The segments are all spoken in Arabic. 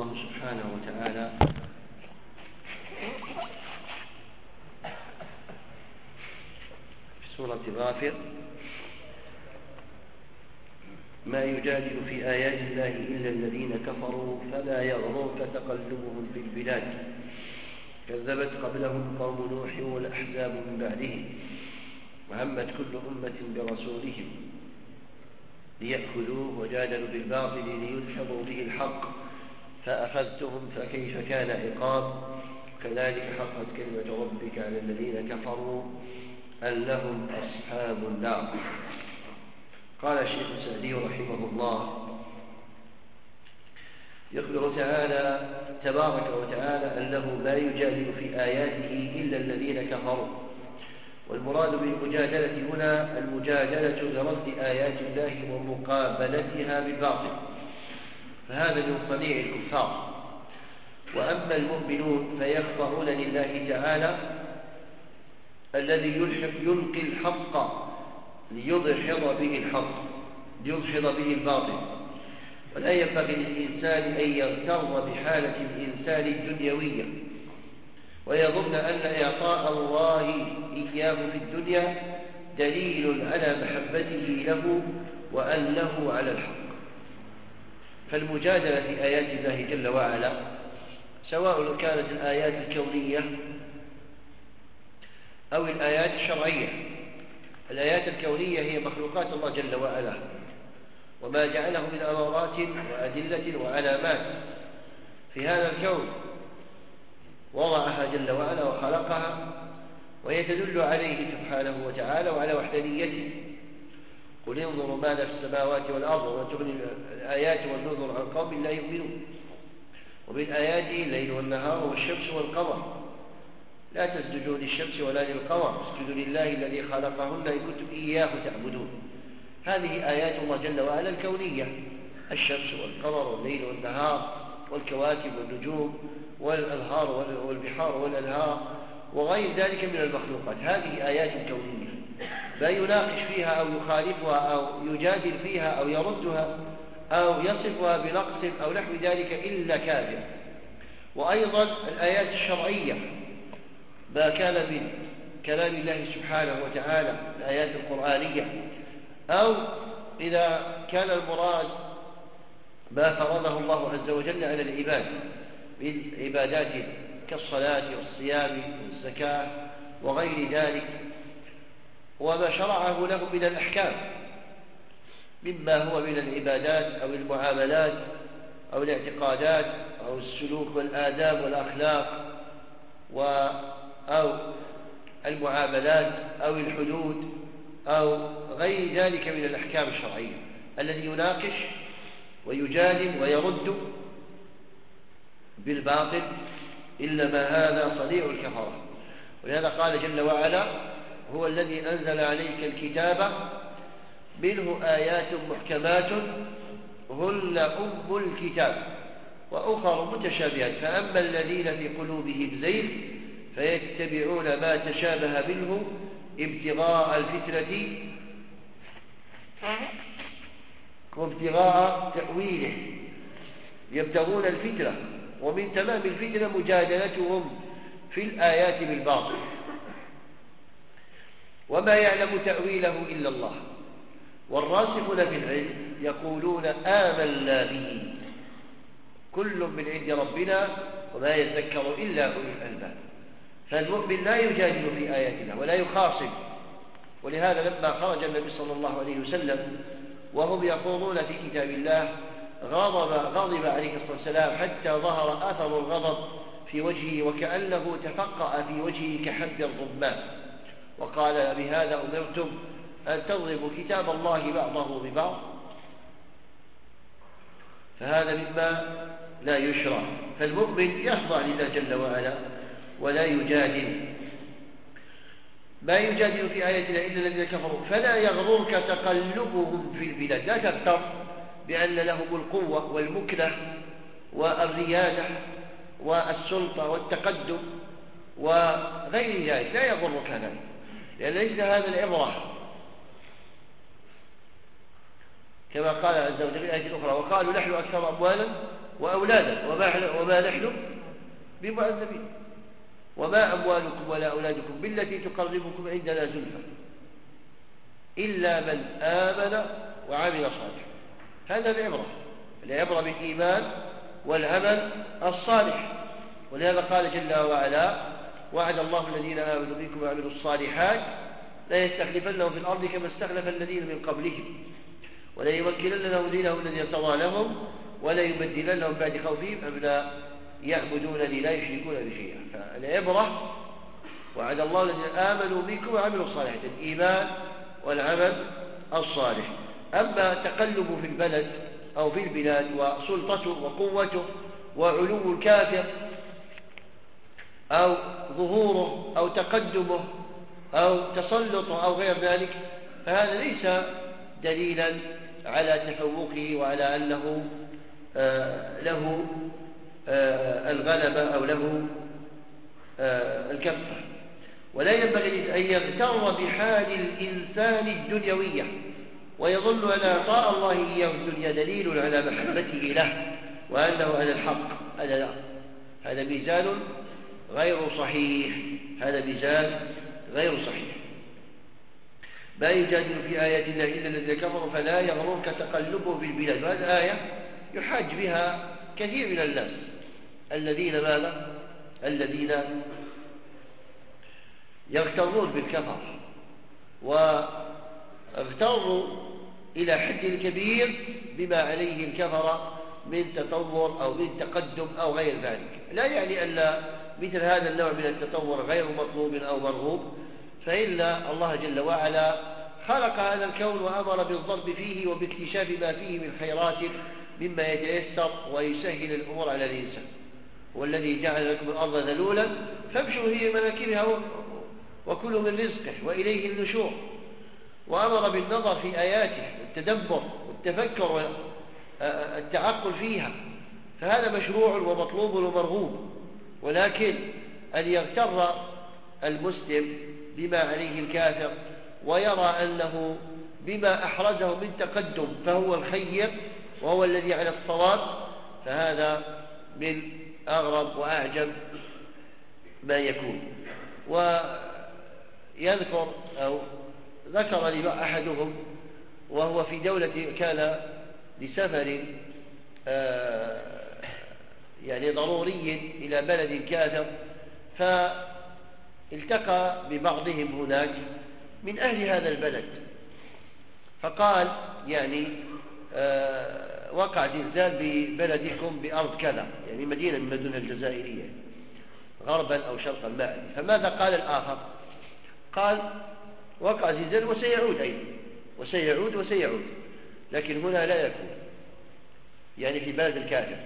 الله سبحانه وتعالى في سورة غافر: ما يجادل في آيات الله إلا الذين كفروا فلا يغررك تقلبهم في البلاد كذبت قبلهم قوم نوح والأحزاب من بعدهم وهمت كل أمة برسولهم ليأخذوه وجادلوا بالباطل ليدحضوا به الحق فأخذتهم فكيف كان عقاب كذلك حقت كلمة ربك على الذين كفروا أنهم أصحاب النار. قال الشيخ السعدي رحمه الله: يخبر تعالى تبارك وتعالى أنه لا يجادل في آياته إلا الذين كفروا، والمراد بالمجادلة هنا المجادلة لرد آيات الله ومقابلتها بالباطل، فهذا من صنيع الكفار. وأما المؤمنون فيخضعون لله تعالى الذي يلقي الحق ليدحض به الباطل، ولا ينبغي للإنسان أن يغتر بحالة الإنسان الدنيوية ويظن أن إعطاء الله إياه في الدنيا دليل على محبته له وأنه على الحق. فالمجادلة في آيات الله جل وعلا سواء كانت الآيات الكونية أو الآيات الشرعية. الآيات الكونية هي مخلوقات الله جل وعلا وما جعله من أمارات وأدلة وعلامات في هذا الكون، وضعها جل وعلا وخلقها وهي تدل عليه سبحانه وتعالى وعلى وحدانيته. قل انظروا ماذا في السماوات والأرض وتغني الآيات والنذر عن قوم لا يؤمنون. ومن آياته الليل والنهار والشمس والقمر لا تسجدوا للشمس ولا للقمر اسجدوا لله الذي خلقهن إن كنتم إياه تعبدون. هذه آيات الله جل وعلا الكونية: الشمس والقمر والليل والنهار والكواكب والنجوم والأنهار والبحار والأنهار وغير ذلك من المخلوقات. هذه آيات كونية لا يناقش فيها أو يخالفها أو يجادل فيها أو يردها أو يصفها بنقص أو نحو ذلك إلا كافر. وأيضا الآيات الشرعية ما كان من كلام الله سبحانه وتعالى الآيات القرآنية، أو إذا كان المراد ما فرضه الله عز وجل على العباد من عبادات كالصلاة والصيام والزكاة وغير ذلك، وما شرعه له من الأحكام مما هو من العبادات أو المعاملات أو الاعتقادات أو السلوك والآداب والأخلاق أو المعاملات أو الحدود أو غير ذلك من الأحكام الشرعية. الذي يناقش ويجادل ويرد بالباطل إنما هذا صنيع الكفرة. ولهذا قال جل وعلا: هو الذي أنزل عليك الكتاب منه آيات محكمات هن أم الكتاب وأخر متشابهات فأما الذين في قلوبهم زيغ فيتبعون ما تشابه منه ابتغاء الفتنة وابتغاء تأويله، يبتغون الفتنة، ومن تمام الفتنة مجادلتهم في الآيات بالباطل، وما يعلم تأويله إلا الله. والراسخون في العلم يقولون آمنا به كل من عند ربنا وما يذكر إلا أولي الألباب. فالمؤمن لا يجادل في آيات الله ولا يخاصم. ولهذا لما خرج النبي صلى الله عليه وسلم وهم يخوضون في كتاب الله غضب عليه الصلاة والسلام حتى ظهر أثر الغضب في وجهه وكأنه تفقأ في وجهه كحب الرمان، وقال: بهذا أمرتم أن تضربوا كتاب الله بعضه ببعض. فهذا مما لا يشرع. فالمؤمن يخضع لله جل وعلا ولا يجادل. ما يجادل في آياتنا إلا الذين كفروا فلا يغررك تقلبهم في البلاد. لا تغتر بأن لهم القوة والمكنة والريادة والسلطة والتقدم وغير ذلك، لا يغرك ذلك، لأن ليس هذا العبرة. كما قال عز وجل في آية أخرى: وقالوا نحن أكثر أموالا وأولادا وما نحن بمعذبين. وما أموالكم ولا أولادكم بالتي تقربكم عندنا زلفى إلا من آمن وعمل صالحا. هذا العبرة بالإيمان والعمل الصالح. ولهذا قال جل وعلا: وعد الله الذين آمنوا منكم وعملوا الصالحات لا يستخلفنهم في الأرض كما استخلف الذين من قبلهم ولا يمكنن لهم دينهم الذي ارتضى لهم ولا يبدلنهم بعد خوفهم أمنا يعبدونني لا يشركون بي شيئا. فالعبرة وعد الله الذين آمنوا منكم وعملوا الصالحات، الإيمان والعمل الصالح. أما تقلب في البلد أو في البلاد وسلطته وقوته وعلو الكافر أو ظهوره أو تقدمه أو تسلطه أو غير ذلك، فهذا ليس دليلا على تفوقه وعلى أنه له الغلبة أو له الكفة. ولا ينبغي أن يغتر بحال الإنسان الدنيوية ويظن أن إعطاء الله إياه الدنيا دليل على محبته له وأنه على الحق. هذا ميزان غير صحيح. ما يجادل في آيات الله إلا الذين كفروا فلا يغررك تقلبه في البلاد. وهذه الآية يحاج بها كثير من الناس الذين يغترون بالكفر واغتروا إلى حد كبير بما عليه الكفر من تطور أو من تقدم أو غير ذلك. لا يعني أن مثل هذا النوع من التطور غير مطلوب أو مرغوب، فإن الله جل وعلا خلق هذا الكون وأمر بالضرب فيه وباكتشاف ما فيه من خيرات مما يتيسر ويسهل الأمور على الإنسان. والذي جعل لكم الأرض ذلولا فامشوا في مناكبها وكلوا من رزقه وإليه النشور. وأمر بالنظر في آياته والتدبر والتفكر والتعقل فيها، فهذا مشروع ومطلوب ومرغوب. ولكن أن يغتر المسلم بما عليه الكافر ويرى أنه بما أحرزه من تقدم فهو الخير وهو الذي على الصواب، فهذا من أغرب وأعجب ما يكون. ويذكر أو ذكر لي أحدهم وهو في دولة كان لسفر يعني ضروري إلى بلد كافر، فالتقى ببعضهم هناك من أهل هذا البلد، فقال يعني وقع زلزال ببلدكم بأرض كذا، يعني مدينة من مدن الجزائرية غربا أو شرقا ما أدري. فماذا قال الآخر؟ قال وقع زلزال وسيعود أيضا وسيعود لكن هنا لا يكون، يعني في بلد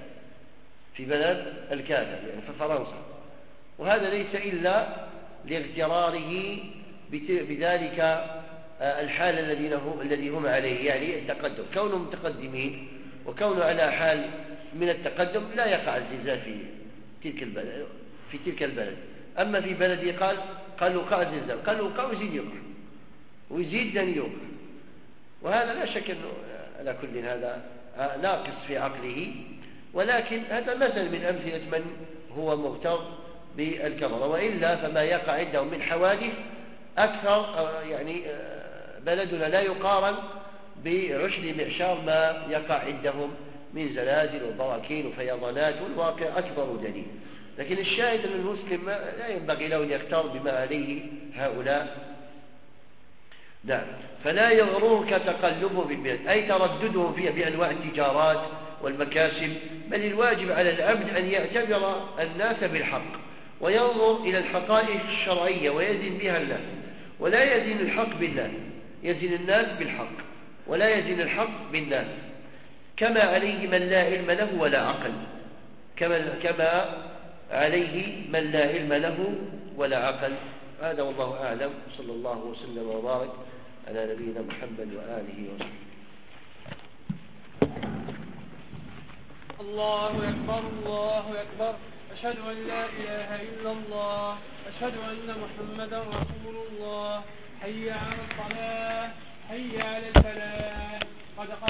الكافر يعني في فرنسا. وهذا ليس إلا لاغتراره بذلك الحال الذي هم عليه، يعني التقدم، كونهم متقدمين وكونوا على حال من التقدم لا يقع الزلزال في تلك البلد. أما في بلدي قال وقع الزلزال، قال وقع ويزيد أن يوقع. وهذا لا شك أنه على كل هذا ناقص في عقله، ولكن هذا مثل من أمثلة من هو مغتر بالكفر. وإلا فما يقع عندهم من حوادث أكثر، يعني بلدنا لا يقارن بعشر معشار ما يقع عندهم من زلازل وبراكين وفيضانات، والواقع أكبر دليل. لكن الشاهد أن المسلم لا ينبغي له أن يختار بما عليه هؤلاء. نعم. فلا يغررك تقلبه بالبلاد، أي ترددهم فيها بأنواع التجارات والمكاسب، بل الواجب على العبد أن يعتبر الناس بالحق وينظر إلى الحقائق الشرعية ويزن بها الناس، ولا يزن الحق بالناس، يزن الناس بالحق ولا يزن الحق بالناس، كما عليه من لا علم له ولا عقل، كما عليه من لا علم له ولا عقل. هذا والله أعلم. صلى الله وسلم وبارك على نبينا محمد وآله وصحبه. الله أكبر الله أكبر، أشهد أن لا إله إلا الله، أشهد أن محمدا رسول الله. حي على الصلاة، حي على الفلاح. قد